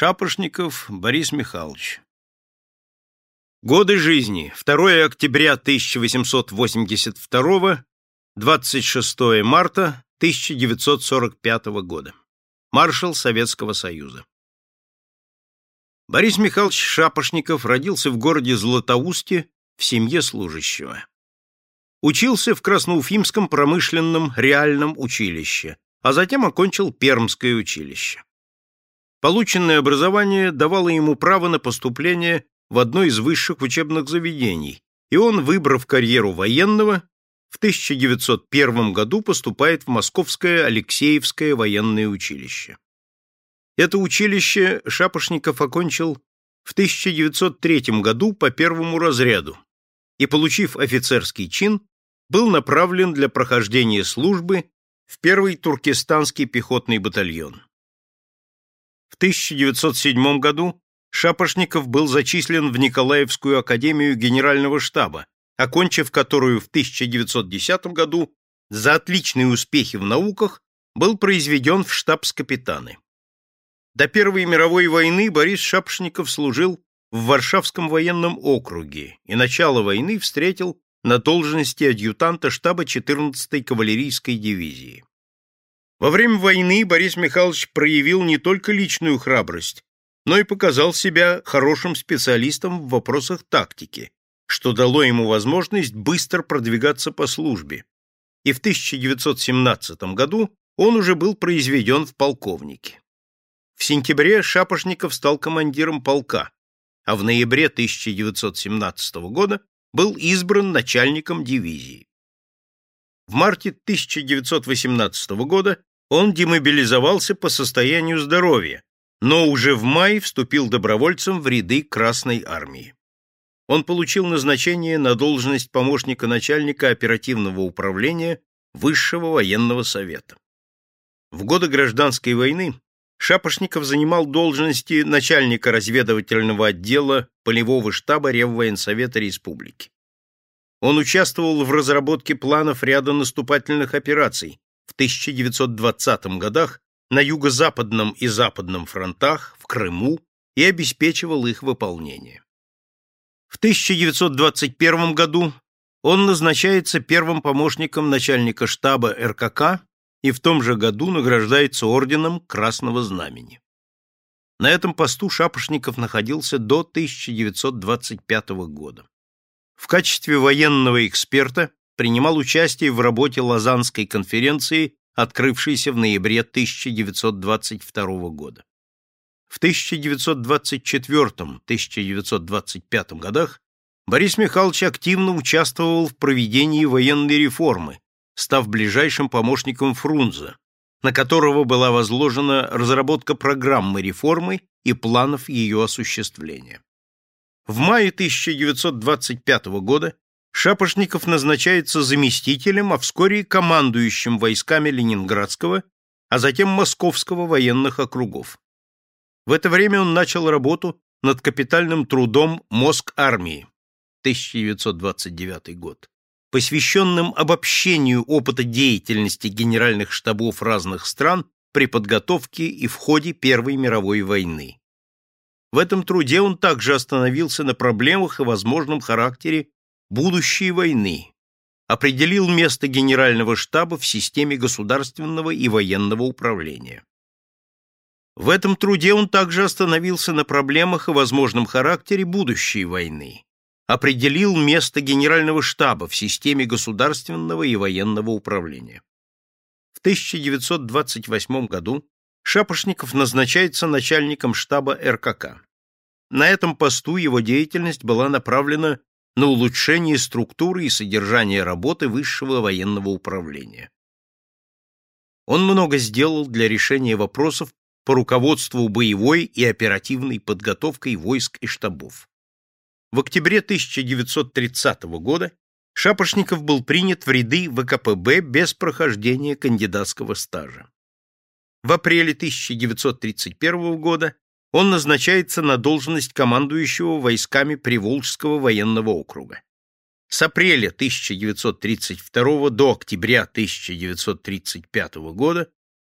Шапошников Борис Михайлович. Годы жизни: 2 октября 1882, 26 марта 1945 года. Маршал Советского Союза. Борис Михайлович Шапошников родился в городе Златоусте в семье служащего. Учился в Красноуфимском промышленном реальном училище, а затем окончил Пермское училище. Полученное образование давало ему право на поступление в одно из высших учебных заведений, и он, выбрав карьеру военного, в 1901 году поступает в Московское Алексеевское военное училище. Это училище Шапошников окончил в 1903 году по первому разряду и, получив офицерский чин, был направлен для прохождения службы в 1-й Туркестанский пехотный батальон. В 1907 году Шапошников был зачислен в Николаевскую академию генерального штаба, окончив которую в 1910 году за отличные успехи в науках был произведен в штабс-капитаны. До Первой мировой войны Борис Шапошников служил в Варшавском военном округе и начало войны встретил на должности адъютанта штаба 14-й кавалерийской дивизии. Во время войны Борис Михайлович проявил не только личную храбрость, но и показал себя хорошим специалистом в вопросах тактики, что дало ему возможность быстро продвигаться по службе, и в 1917 году он уже был произведен в полковники. В сентябре Шапошников стал командиром полка, а в ноябре 1917 года был избран начальником дивизии. В марте 1918 года он демобилизовался по состоянию здоровья, но уже в мае вступил добровольцем в ряды Красной армии. Он получил назначение на должность помощника начальника оперативного управления Высшего военного совета. В годы Гражданской войны Шапошников занимал должности начальника разведывательного отдела полевого штаба Реввоенсовета Республики. Он участвовал в разработке планов ряда наступательных операций в 1920 годах на юго-западном и западном фронтах, в Крыму, и обеспечивал их выполнение. В 1921 году он назначается первым помощником начальника штаба РКК и в том же году награждается орденом Красного Знамени. На этом посту Шапошников находился до 1925 года. В качестве военного эксперта принимал участие в работе Лозаннской конференции, открывшейся в ноябре 1922 года. В 1924-1925 годах Борис Михайлович активно участвовал в проведении военной реформы, став ближайшим помощником Фрунзе, на которого была возложена разработка программы реформы и планов ее осуществления. В мае 1925 года Шапошников назначается заместителем, а вскоре и командующим войсками Ленинградского, а затем Московского военных округов. В это время он начал работу над капитальным трудом «Мозг армии» 1929 год, посвященным обобщению опыта деятельности генеральных штабов разных стран при подготовке и в ходе Первой мировой войны. В этом труде он также остановился на проблемах и возможном характере будущей войны, определил место генерального штаба в системе государственного и военного управления. В этом труде он также остановился на проблемах и возможном характере будущей войны, определил место генерального штаба в системе государственного и военного управления. В 1928 году Шапошников назначается начальником штаба РКК. На этом посту его деятельность была направлена на улучшение структуры и содержания работы Высшего военного управления. Он много сделал для решения вопросов по руководству боевой и оперативной подготовкой войск и штабов. В октябре 1930 года Шапошников был принят в ряды ВКПБ без прохождения кандидатского стажа. В апреле 1931 года он назначается на должность командующего войсками Приволжского военного округа. С апреля 1932 до октября 1935 года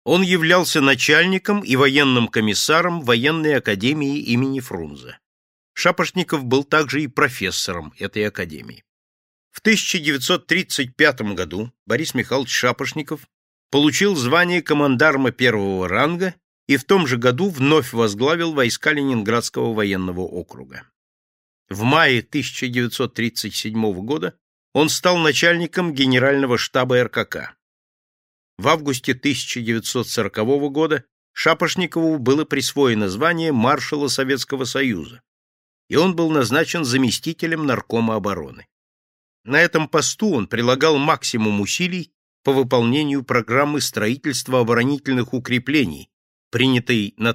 Он являлся начальником и военным комиссаром военной академии имени Фрунзе. Шапошников был также и профессором этой академии. В 1935 году Борис Михайлович Шапошников получил звание командарма первого ранга и в том же году вновь возглавил войска Ленинградского военного округа. В мае 1937 года он стал начальником генерального штаба РКК. В августе 1940 года Шапошникову было присвоено звание маршала Советского Союза, и он был назначен заместителем наркома обороны. На этом посту он прилагал максимум усилий по выполнению программы строительства оборонительных укреплений, принятой на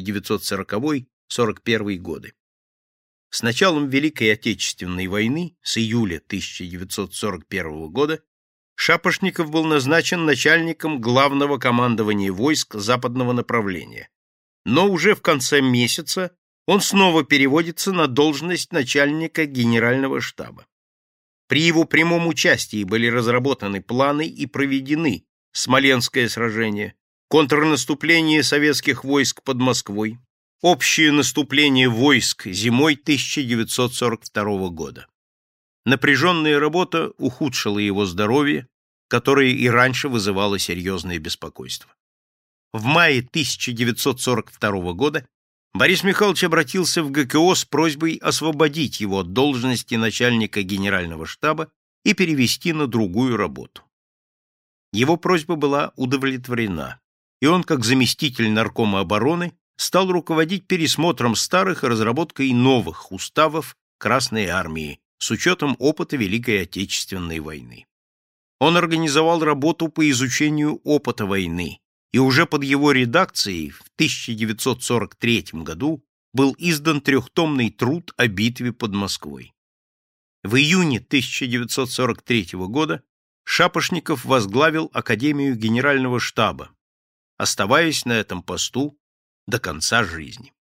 1940-41 годы. С началом Великой Отечественной войны, с июля 1941 года, Шапошников был назначен начальником главного командования войск западного направления, но уже в конце месяца он снова переводится на должность начальника генерального штаба. При его прямом участии были разработаны планы и проведены Смоленское сражение, контрнаступление советских войск под Москвой, общее наступление войск зимой 1942 года. Напряженная работа ухудшила его здоровье, которое и раньше вызывало серьезное беспокойство. В мае 1942 года Борис Михайлович обратился в ГКО с просьбой освободить его от должности начальника генерального штаба и перевести на другую работу. Его просьба была удовлетворена, и он, как заместитель наркома обороны, стал руководить пересмотром старых и разработкой новых уставов Красной армии с учетом опыта Великой Отечественной войны. Он организовал работу по изучению опыта войны, и уже под его редакцией в 1943 году был издан трехтомный труд о битве под Москвой. В июне 1943 года Шапошников возглавил Академию Генерального штаба, оставаясь на этом посту до конца жизни.